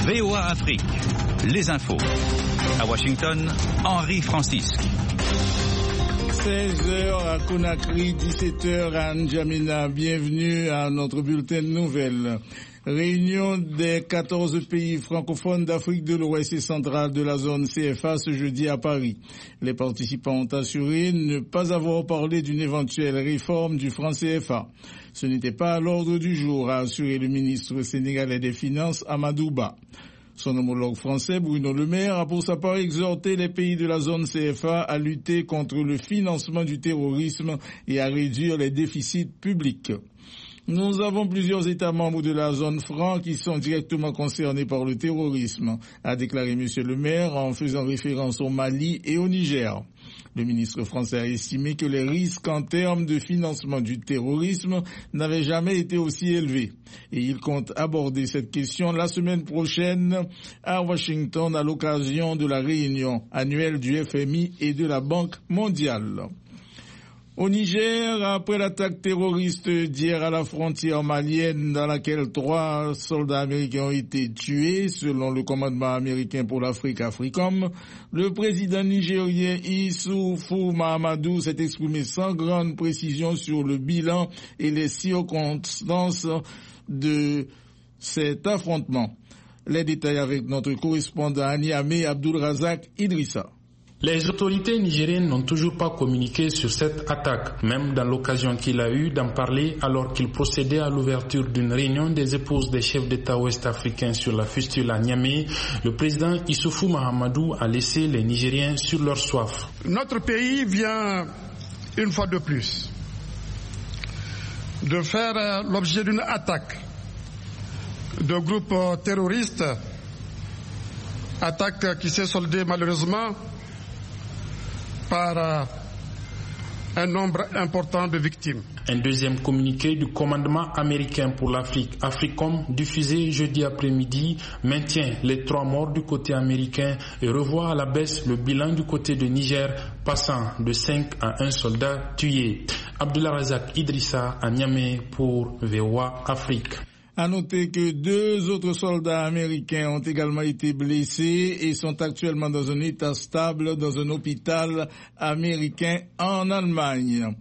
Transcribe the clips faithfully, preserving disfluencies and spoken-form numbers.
V O A Afrique, les infos. À Washington, Henri Francisque. seize heures à Conakry, dix-sept heures à N'Djamena. Bienvenue à notre bulletin de nouvelles. Réunion des quatorze pays francophones d'Afrique de l'Ouest et centrale de la zone C F A ce jeudi à Paris. Les participants ont assuré ne pas avoir parlé d'une éventuelle réforme du franc C F A. Ce n'était pas à l'ordre du jour, a assuré le ministre sénégalais des Finances, Amadou Ba. Son homologue français, Bruno Le Maire, a pour sa part exhorté les pays de la zone C F A à lutter contre le financement du terrorisme et à réduire les déficits publics. Nous avons plusieurs États membres de la zone franc qui sont directement concernés par le terrorisme, a déclaré M. Le Maire en faisant référence au Mali et au Niger. Le ministre français a estimé que les risques en termes de financement du terrorisme n'avaient jamais été aussi élevés. Et il compte aborder cette question la semaine prochaine à Washington à l'occasion de la réunion annuelle du F M I et de la Banque mondiale. Au Niger, après l'attaque terroriste d'hier à la frontière malienne dans laquelle trois soldats américains ont été tués, selon le commandement américain pour l'Afrique, AFRICOM, le président nigérien Issoufou Mahamadou s'est exprimé sans grande précision sur le bilan et les circonstances de cet affrontement. Les détails avec notre correspondant à Niamey, Abdul Razak Idrissa. Les autorités nigériennes n'ont toujours pas communiqué sur cette attaque, même dans l'occasion qu'il a eu d'en parler alors qu'il procédait à l'ouverture d'une réunion des épouses des chefs d'État ouest-africains sur la fistule à Niamey. Le président Issoufou Mahamadou a laissé les Nigériens sur leur soif. Notre pays vient, une fois de plus, de faire l'objet d'une attaque de groupes terroristes, attaque qui s'est soldée malheureusement par un nombre important de victimes. Un deuxième communiqué du commandement américain pour l'Afrique, AFRICOM, diffusé jeudi après-midi, maintient les trois morts du côté américain et revoit à la baisse le bilan du côté de Niger, passant de cinq à un soldat tué. Abdullah Razak Idrissa à Niamey pour V O A Afrique. À noter que deux autres soldats américains ont également été blessés et sont actuellement dans un état stable dans un hôpital américain en Allemagne.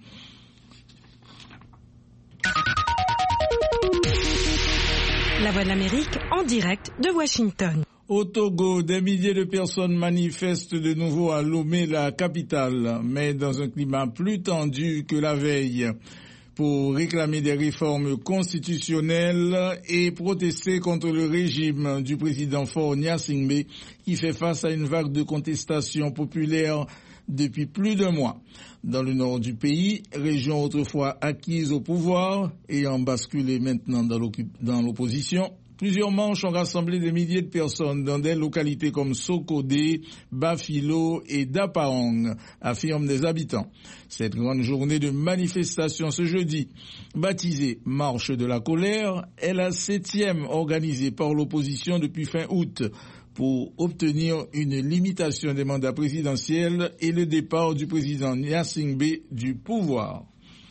La Voix de l'Amérique en direct de Washington. Au Togo, des milliers de personnes manifestent de nouveau à Lomé, la capitale, mais dans un climat plus tendu que la veille, pour réclamer des réformes constitutionnelles et protester contre le régime du président Faure Gnassingbé qui fait face à une vague de contestation populaire depuis plus d'un mois. Dans le nord du pays, région autrefois acquise au pouvoir, ayant basculé maintenant dans l'opposition, plusieurs manches ont rassemblé des milliers de personnes dans des localités comme Sokodé, Bafilo et Dapaong, affirment des habitants. Cette grande journée de manifestation ce jeudi, baptisée Marche de la colère, est la septième organisée par l'opposition depuis fin août pour obtenir une limitation des mandats présidentiels et le départ du président Gnassingbé du pouvoir.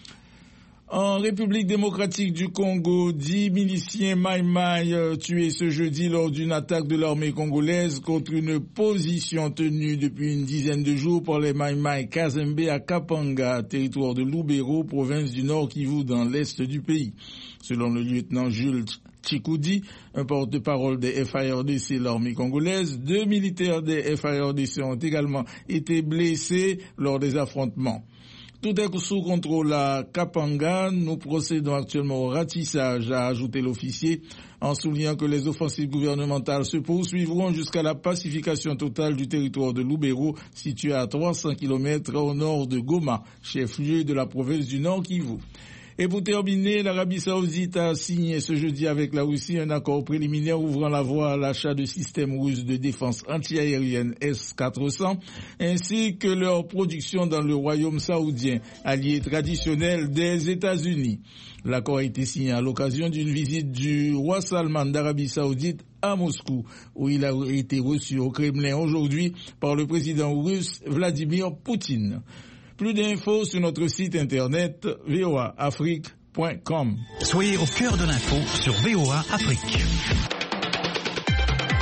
En République démocratique du Congo, dix miliciens Maï-Maï tués ce jeudi lors d'une attaque de l'armée congolaise contre une position tenue depuis une dizaine de jours par les Maï-Maï Kazembe à Kapanga, territoire de Lubero, province du Nord Kivu dans l'est du pays. Selon le lieutenant Jules Tchikoudi, un porte-parole des F A R D C, l'armée congolaise, deux militaires des F A R D C ont également été blessés lors des affrontements. Tout est sous contrôle à Kapanga. Nous procédons actuellement au ratissage, a ajouté l'officier, en soulignant que les offensives gouvernementales se poursuivront jusqu'à la pacification totale du territoire de Lubero, situé à trois cents kilomètres au nord de Goma, chef-lieu de la province du Nord Kivu. Et pour terminer, l'Arabie Saoudite a signé ce jeudi avec la Russie un accord préliminaire ouvrant la voie à l'achat de systèmes russes de défense antiaérienne S quatre cents, ainsi que leur production dans le royaume saoudien, allié traditionnel des États-Unis. L'accord a été signé à l'occasion d'une visite du roi Salman d'Arabie Saoudite à Moscou, où il a été reçu au Kremlin aujourd'hui par le président russe Vladimir Poutine. Plus d'infos sur notre site internet v o a afrique point com. Soyez au cœur de l'info sur V O A Afrique.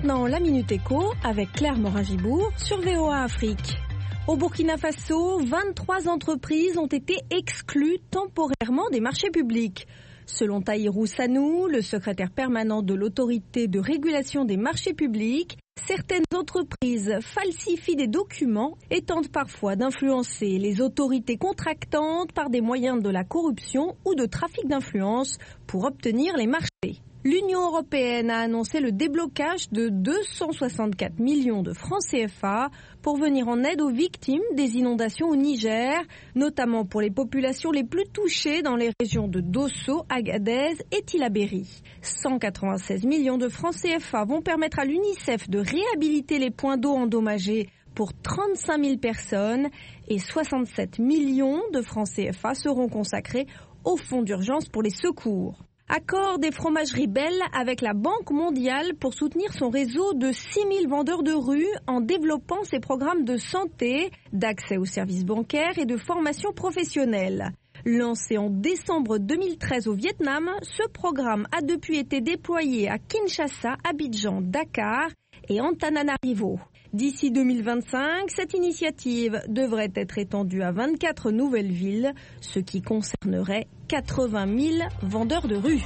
maintenant la Minute Éco avec Claire Morin-Gibourg sur V O A Afrique. Au Burkina Faso, vingt-trois entreprises ont été exclues temporairement des marchés publics. Selon Tahirou Sanou, le secrétaire permanent de l'autorité de régulation des marchés publics, certaines entreprises falsifient des documents et tentent parfois d'influencer les autorités contractantes par des moyens de la corruption ou de trafic d'influence pour obtenir les marchés. L'Union européenne a annoncé le déblocage de deux cent soixante-quatre millions de francs C F A pour venir en aide aux victimes des inondations au Niger, notamment pour les populations les plus touchées dans les régions de Dosso, Agadez et Tillabéri. cent quatre-vingt-seize millions de francs C F A vont permettre à l'UNICEF de réhabiliter les points d'eau endommagés pour trente-cinq mille personnes et soixante-sept millions de francs C F A seront consacrés au fonds d'urgence pour les secours. Accord des fromageries Bell avec la Banque mondiale pour soutenir son réseau de six mille vendeurs de rue en développant ses programmes de santé, d'accès aux services bancaires et de formation professionnelle. Lancé en décembre deux mille treize au Vietnam, ce programme a depuis été déployé à Kinshasa, Abidjan, Dakar et Antananarivo. D'ici deux mille vingt-cinq, cette initiative devrait être étendue à vingt-quatre nouvelles villes, ce qui concernerait quatre-vingt mille vendeurs de rue.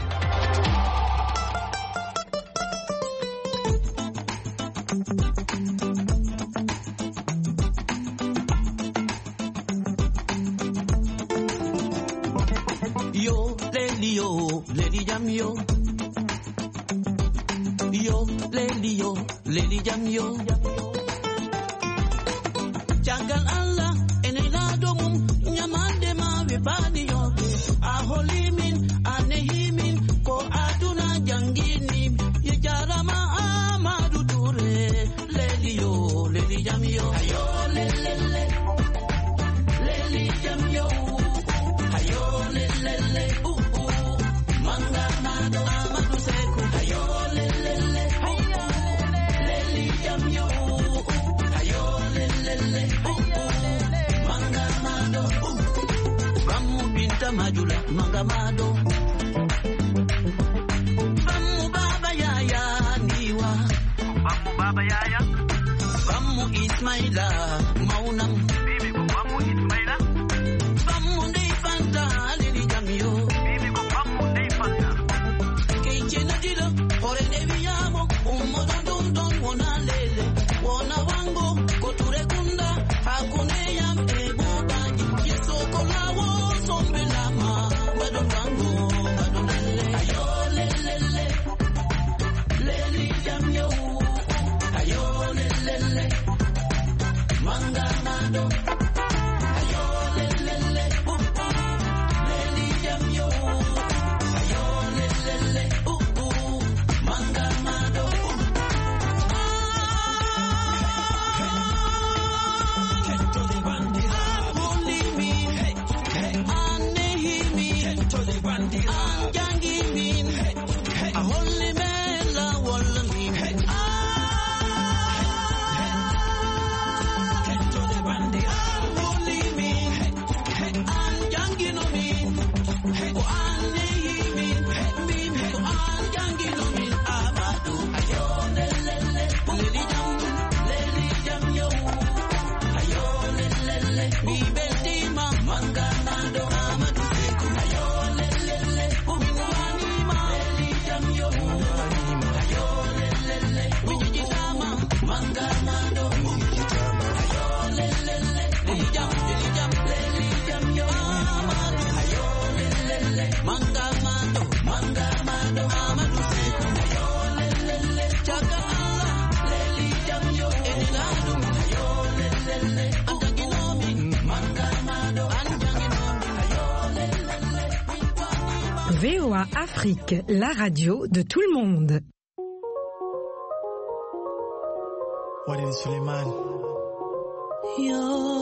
Yo, lady, yo, lady jam yo. Yo, lady, yo, lady jam yo. Jangal Allah, enela domum, nyamande ma webani yo. Aholimin, anehimin, ko aduna jangini. Yejarama amadu ture, lady yo, lady jam yo. Ayo, lelele, lady jam yo. Ayo, lelele, uh uh, manga mado amadu seku. Ayo, lelele, uh uh, lady jam yo. Ayo, lelele, uh uh, manga mado, uh. Bamu binta majula, manga mado. Bamu baba yaya niwa. Bamu baba yaya. Bamu Ismaila, maunam. Bibi ko bamu Ismaila. Bamu dei fanta, lili jamio. Bibi ko bamu dei fanta. Keiche na dilo, hore de viyamo. Ummo don don don wona lele. Wona wango, koture kunda. Hakune yam ebo banji. Yeso kolawo, sombe lama. Badon wango, badon lele. Ayo lelele. Leli jamio. Ayo lelele. Manga mado. Ayo lelele. Uh uh. Leli jamio. Ayo lelele. Uh uh. Manga mado. V O A Afrique, la radio de tout le monde. Walid Suleiman. Yo.